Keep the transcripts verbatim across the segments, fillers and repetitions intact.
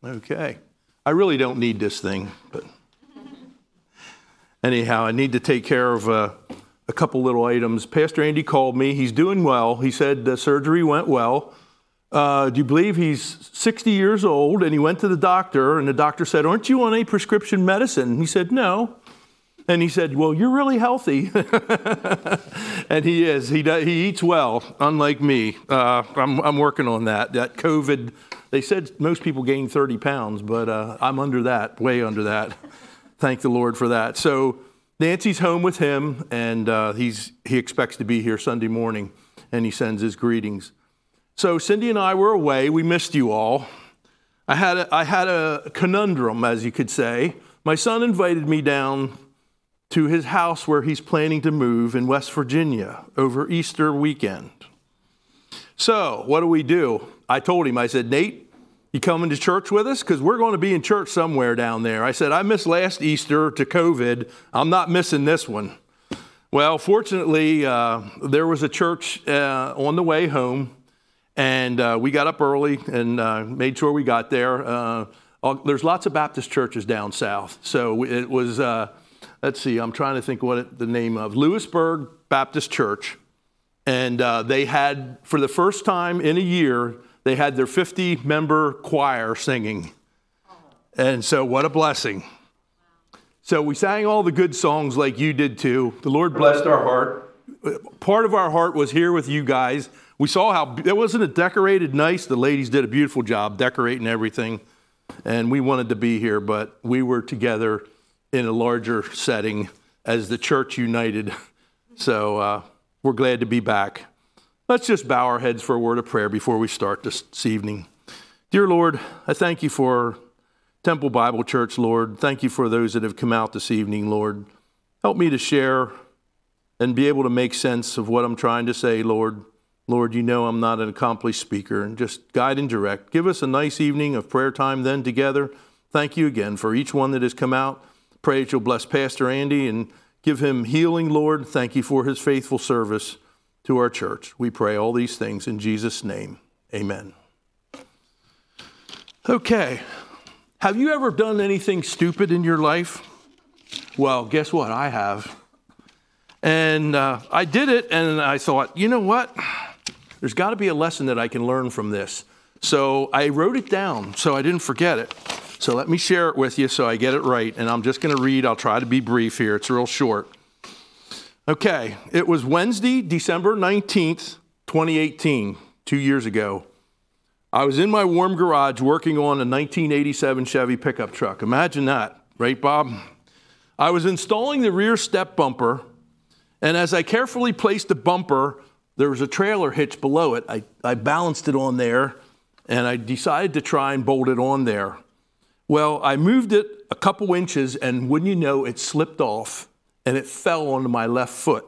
Okay. I really don't need this thing, but anyhow, I need to take care of uh, a couple little items. Pastor Andy called me. He's doing well. He said the surgery went well. Uh, do you believe he's sixty years old? And he went to the doctor, and the doctor said, aren't you on any prescription medicine? And he said, no. And he said, well, you're really healthy. And he is. He does, he eats well, unlike me. Uh, I'm, I'm working on that. That COVID, they said most people gain thirty pounds, but uh, I'm under that, way under that. Thank the Lord for that. So Nancy's home with him, and uh, he's he expects to be here Sunday morning, and he sends his greetings. So Cindy and I were away. We missed you all. I had a, I had a conundrum, as you could say. My son invited me down to his house where he's planning to move in West Virginia over Easter weekend. So what do we do? I told him, I said, Nate, you coming to church with us? Because we're going to be in church somewhere down there. I said, I missed last Easter to COVID. I'm not missing this one. Well, fortunately, uh, there was a church uh, on the way home, and uh, we got up early and uh, made sure we got there. Uh, there's lots of Baptist churches down south. So it was... Uh, Let's see, I'm trying to think what it, the name of, Lewisburg Baptist Church. And uh, they had, for the first time in a year, they had their fifty-member choir singing. And so what a blessing. So we sang all the good songs like you did too. The Lord blessed our heart. Part of our heart was here with you guys. We saw how, it wasn't it decorated nice? The ladies did a beautiful job decorating everything. And we wanted to be here, but we were together in a larger setting as the church united. So uh, we're glad to be back. Let's just bow our heads for a word of prayer before we start this, this evening. Dear Lord, I thank you for Temple Bible Church, Lord. Thank you for those that have come out this evening, Lord. Help me to share and be able to make sense of what I'm trying to say, Lord. Lord, you know I'm not an accomplished speaker, and just guide and direct. Give us a nice evening of prayer time then together. Thank you again for each one that has come out. Pray that you'll bless Pastor Andy and give him healing, Lord. Thank you for his faithful service to our church. We pray all these things in Jesus' name. Amen. Okay. Have you ever done anything stupid in your life? Well, guess what? I have. And uh, I did it, and I thought, you know what? There's got to be a lesson that I can learn from this. So I wrote it down so I didn't forget it. So let me share it with you so I get it right. And I'm just going to read. I'll try to be brief here. It's real short. Okay. It was Wednesday, December nineteenth, twenty eighteen, two years ago. I was in my warm garage working on a nineteen eighty-seven Chevy pickup truck. Imagine that, right, Bob? I was installing the rear step bumper, and as I carefully placed the bumper, there was a trailer hitch below it. I, I balanced it on there, and I decided to try and bolt it on there. Well, I moved it a couple inches, and wouldn't you know, it slipped off, and it fell onto my left foot.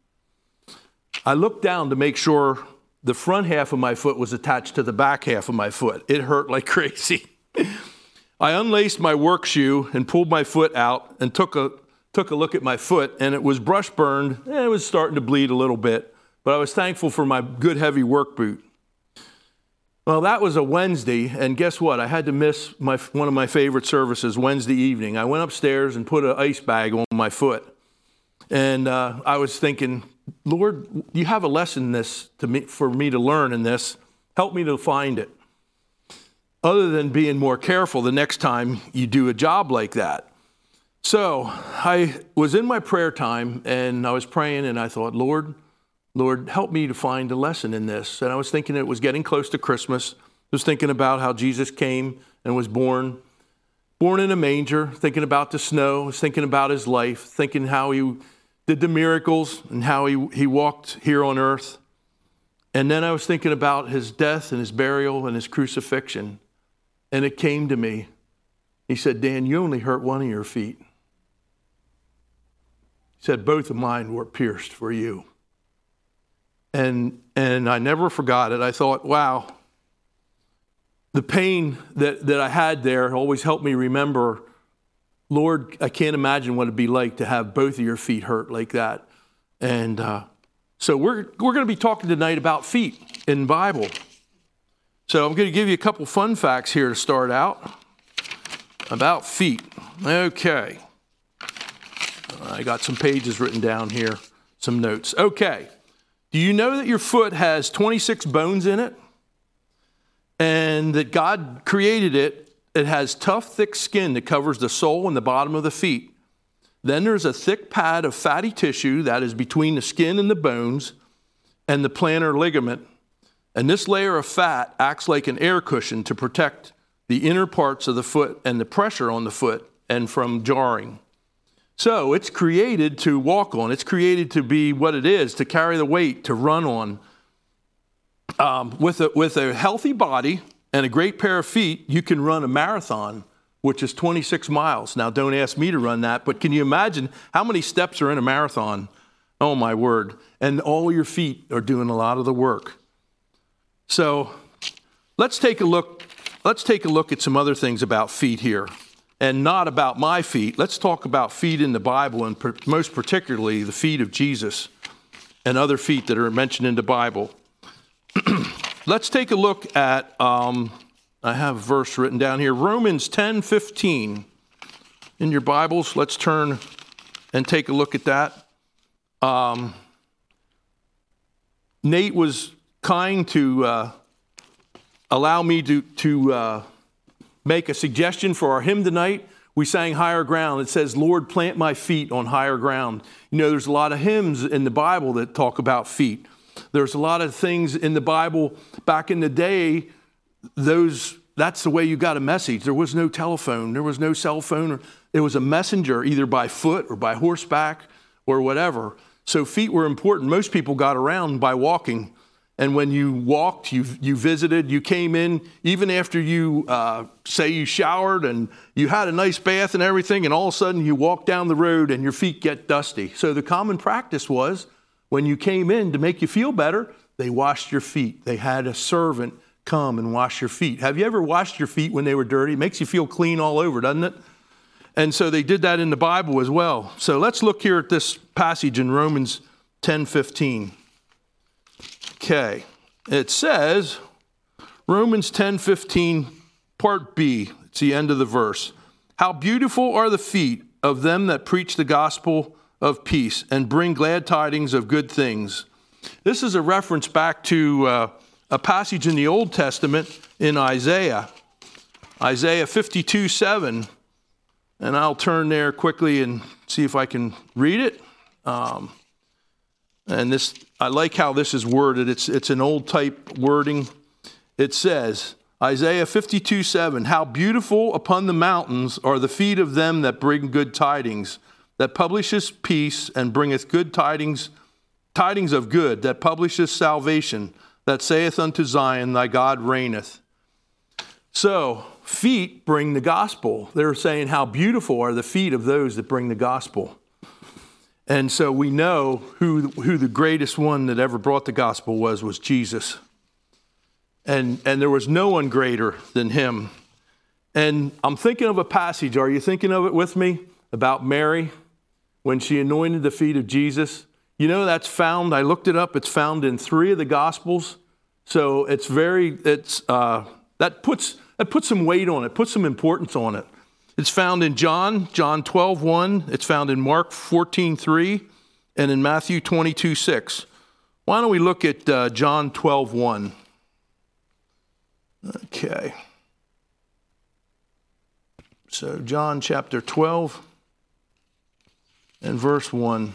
I looked down to make sure the front half of my foot was attached to the back half of my foot. It hurt like crazy. I unlaced my work shoe and pulled my foot out and took a took a look at my foot, and it was brush burned, and it was starting to bleed a little bit, but I was thankful for my good heavy work boot. Well, that was a Wednesday, and guess what? I had to miss my one of my favorite services Wednesday evening. I went upstairs and put an ice bag on my foot, and uh, I was thinking, Lord, you have a lesson in this to me, for me to learn in this. Help me to find it. Other than being more careful the next time you do a job like that. So I was in my prayer time, and I was praying, and I thought, Lord, Lord, help me to find a lesson in this. And I was thinking it was getting close to Christmas. I was thinking about how Jesus came and was born, born in a manger, thinking about the snow, I was thinking about his life, thinking how he did the miracles and how he, he walked here on earth. And then I was thinking about his death and his burial and his crucifixion. And it came to me. He said, Dan, you only hurt one of your feet. He said, both of mine were pierced for you. And and I never forgot it. I thought, wow, the pain that, that I had there always helped me remember, Lord, I can't imagine what it'd be like to have both of your feet hurt like that. And uh, so we're we're going to be talking tonight about feet in the Bible. So I'm going to give you a couple fun facts here to start out. about feet. Okay. I got some pages written down here, some notes. Okay. Do you know that your foot has twenty-six bones in it? And that God created it. It has tough, thick skin that covers the sole and the bottom of the feet. Then there's a thick pad of fatty tissue that is between the skin and the bones and the plantar ligament. And this layer of fat acts like an air cushion to protect the inner parts of the foot and the pressure on the foot and from jarring. So it's created to walk on. It's created to be what it is, to carry the weight, to run on. Um, with, a, with a healthy body and a great pair of feet, you can run a marathon, which is twenty-six miles. Now, don't ask me to run that, but can you imagine how many steps are in a marathon? Oh, my word. And all your feet are doing a lot of the work. So let's take a look. Let's take a look at some other things about feet here, and not about my feet. Let's talk about feet in the Bible, and per, most particularly the feet of Jesus and other feet that are mentioned in the Bible. Let's take a look at, um, I have a verse written down here, Romans ten fifteen. In your Bibles, let's turn and take a look at that. Um, Nate was kind to uh, allow me to, to uh, make a suggestion for our hymn tonight. We sang Higher Ground. It says, Lord, plant my feet on higher ground. You know, there's a lot of hymns in the Bible that talk about feet. There's a lot of things in the Bible back in the day, those that's the way you got a message. There was no telephone. There was no cell phone. It was a messenger either by foot or by horseback or whatever. So feet were important. Most people got around by walking. And when you walked, you you visited, you came in, even after you, uh, say you showered and you had a nice bath and everything, and all of a sudden you walk down the road and your feet get dusty. So the common practice was, when you came in to make you feel better, they washed your feet. They had a servant come and wash your feet. Have you ever washed your feet when they were dirty? It makes you feel clean all over, doesn't it? And so they did that in the Bible as well. So let's look here at this passage in Romans ten fifteen. Okay. It says, Romans ten fifteen, part B. It's the end of the verse. How beautiful are the feet of them that preach the gospel of peace and bring glad tidings of good things. This is a reference back to uh, a passage in the Old Testament in Isaiah, Isaiah fifty-two seven. And I'll turn there quickly and see if I can read it. Um, and this, I like how this is worded. It's, it's an old type wording. It says, Isaiah fifty-two seven, how beautiful upon the mountains are the feet of them that bring good tidings, that publisheth peace and bringeth good tidings, tidings of good, that publisheth salvation, that saith unto Zion, thy God reigneth. So, feet bring the gospel. They're saying how beautiful are the feet of those that bring the gospel. And so we know who, who the greatest one that ever brought the gospel was, was Jesus. And, and there was no one greater than him. And I'm thinking of a passage. Are you thinking of it with me? About Mary, when she anointed the feet of Jesus. You know, that's found, I looked it up, it's found in three of the Gospels. So it's very, it's, uh, that puts, that puts some weight on it, puts some importance on it. It's found in John, John twelve one. It's found in Mark fourteen three, and in Matthew twenty-two six. Why don't we look at uh, John twelve one? Okay. So John chapter twelve and verse one.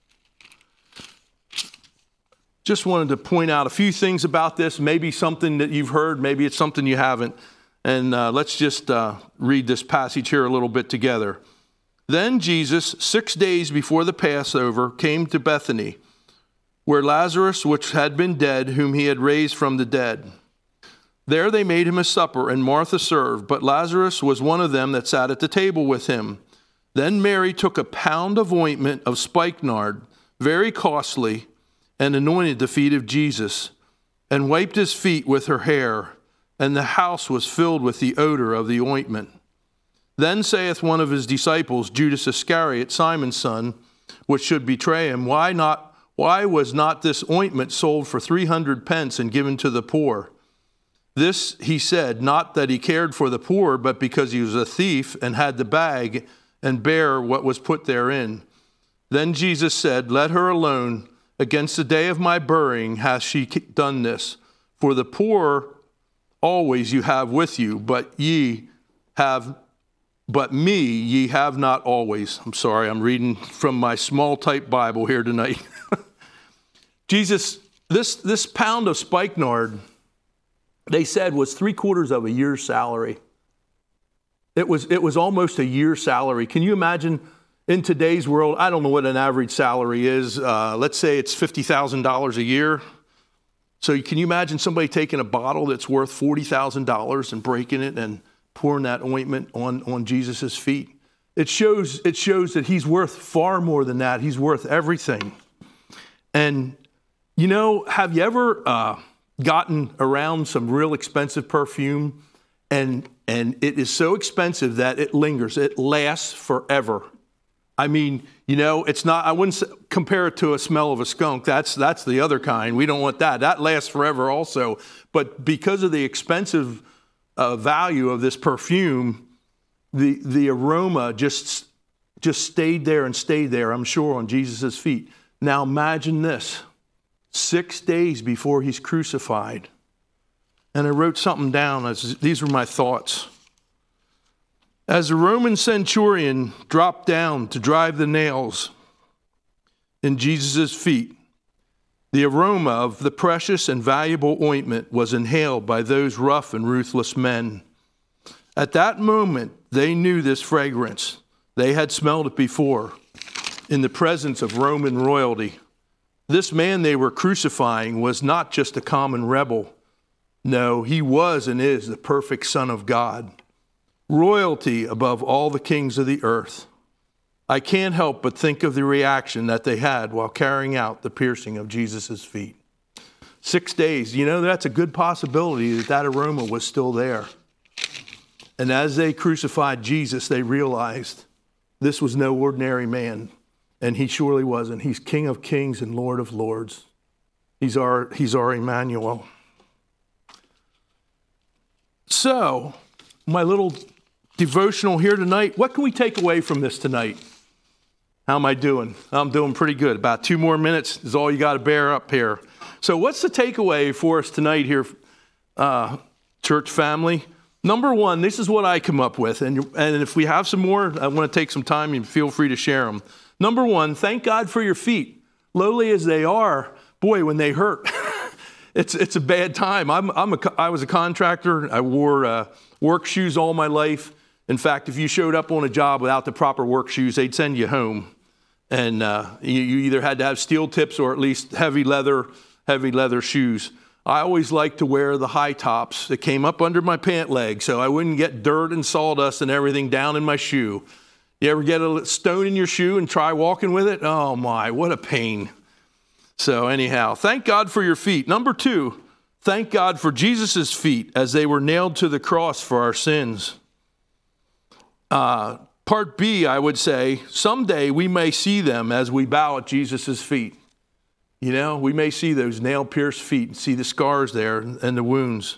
Just wanted to point out a few things about this, maybe something that you've heard, maybe it's something you haven't. And uh, let's just uh, read this passage here a little bit together. Then Jesus, six days before the Passover, came to Bethany, where Lazarus, which had been dead, whom he had raised from the dead. There they made him a supper, and Martha served, but Lazarus was one of them that sat at the table with him. Then Mary took a pound of ointment of spikenard, very costly, and anointed the feet of Jesus, and wiped his feet with her hair, and the house was filled with the odor of the ointment. Then saith one of his disciples, Judas Iscariot, Simon's son, which should betray him, Why not? Why was not this ointment sold for three hundred pence and given to the poor? This he said, not that he cared for the poor, but because he was a thief and had the bag and bare what was put therein. Then Jesus said, let her alone. Against the day of my burying hath she done this. For the poor always you have with you, but ye have, but me ye have not always. I'm sorry, I'm reading from my small type Bible here tonight. Jesus, this, this pound of spikenard, they said, was three quarters of a year's salary. It was, it was almost a year's salary. Can you imagine in today's world? I don't know what an average salary is. Uh, let's say it's fifty thousand dollars a year. So can you imagine somebody taking a bottle that's worth forty thousand dollars and breaking it and pouring that ointment on, on Jesus' feet? It shows, it shows that he's worth far more than that. He's worth everything. And, you know, have you ever uh, gotten around some real expensive perfume and and it is so expensive that it lingers. It lasts forever. I mean, you know, it's not, I wouldn't compare it to a smell of a skunk. That's that's the other kind. We don't want that. That lasts forever also. But because of the expensive uh, value of this perfume, the the aroma just just stayed there and stayed there, I'm sure, on Jesus' feet. Now imagine this. Six days before he's crucified. And I wrote something down. As, these were my thoughts. As the Roman centurion dropped down to drive the nails in Jesus' feet, the aroma of the precious and valuable ointment was inhaled by those rough and ruthless men. At that moment, they knew this fragrance. They had smelled it before in the presence of Roman royalty. This man they were crucifying was not just a common rebel. No, he was and is the perfect Son of God. Royalty above all the kings of the earth. I can't help but think of the reaction that they had while carrying out the piercing of Jesus' feet. Six days, you know, that's a good possibility that that aroma was still there. And as they crucified Jesus, they realized this was no ordinary man. And he surely wasn't. He's King of Kings and Lord of Lords. He's our, he's our Emmanuel. So, my little devotional here tonight, what can we take away from this tonight? How am I doing? I'm doing pretty good. About two more minutes is all you got to bear up here. So what's the takeaway for us tonight here, uh, church family? Number one, this is what I come up with. And, and if we have some more, I want to take some time and feel free to share them. Number one, thank God for your feet. Lowly as they are, boy, when they hurt, it's it's a bad time. I'm I'm a I was a contractor. I wore uh, work shoes all my life. In fact, if you showed up on a job without the proper work shoes, they'd send you home, and uh, you, you either had to have steel tips or at least heavy leather heavy leather shoes. I always liked to wear the high tops that came up under my pant leg, so I wouldn't get dirt and sawdust and everything down in my shoe. You ever get a stone in your shoe and try walking with it? Oh my, what a pain. So anyhow, thank God for your feet. Number two, thank God for Jesus' feet as they were nailed to the cross for our sins. Uh, part B, I would say, someday we may see them as we bow at Jesus' feet. You know, we may see those nail-pierced feet and see the scars there and the wounds.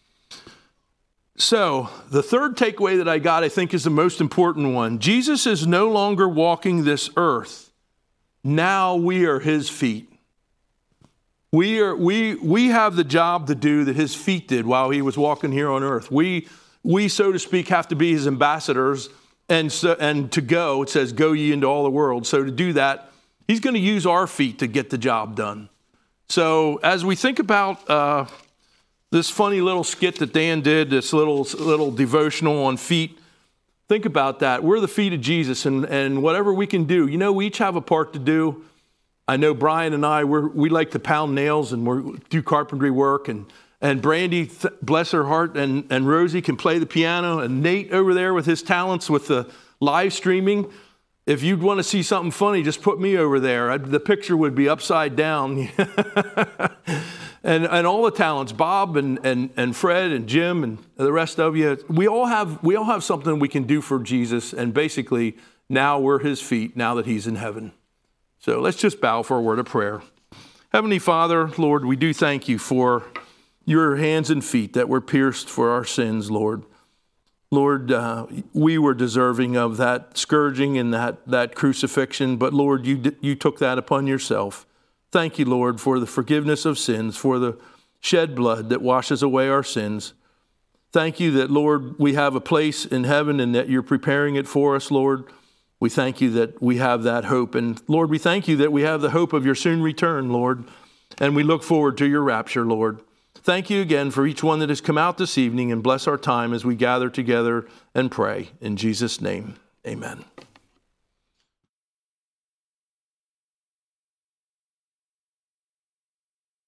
So, the third takeaway that I got, I think, is the most important one. Jesus is no longer walking this earth. Now we are his feet. We are we we have the job to do that his feet did while he was walking here on earth. We we, so to speak, have to be his ambassadors, and so, and to go, it says, go ye into all the world. So to do that, he's going to use our feet to get the job done. So as we think about uh, this funny little skit that Dan did, this little little devotional on feet, think about that. We're the feet of Jesus, and, and whatever we can do, you know, we each have a part to do. I know Brian and I, we're, we like to pound nails and we do carpentry work. And, and Brandy, th- bless her heart, and, and Rosie can play the piano. And Nate over there with his talents with the live streaming. If you'd want to see something funny, just put me over there. I'd, the picture would be upside down. and, and all the talents, Bob and, and, and Fred and Jim and the rest of you, we all have we all have something we can do for Jesus. And basically, now we're his feet, now that he's in heaven. So let's just bow for a word of prayer. Heavenly Father, Lord, we do thank you for your hands and feet that were pierced for our sins, Lord. Lord, uh, we were deserving of that scourging and that, that crucifixion, but Lord, you, you took that upon yourself. Thank you, Lord, for the forgiveness of sins, for the shed blood that washes away our sins. Thank you that, Lord, we have a place in heaven and that you're preparing it for us, Lord. We thank you that we have that hope. And Lord, we thank you that we have the hope of your soon return, Lord. And we look forward to your rapture, Lord. Thank you again for each one that has come out this evening, and bless our time as we gather together and pray. In Jesus' name, amen.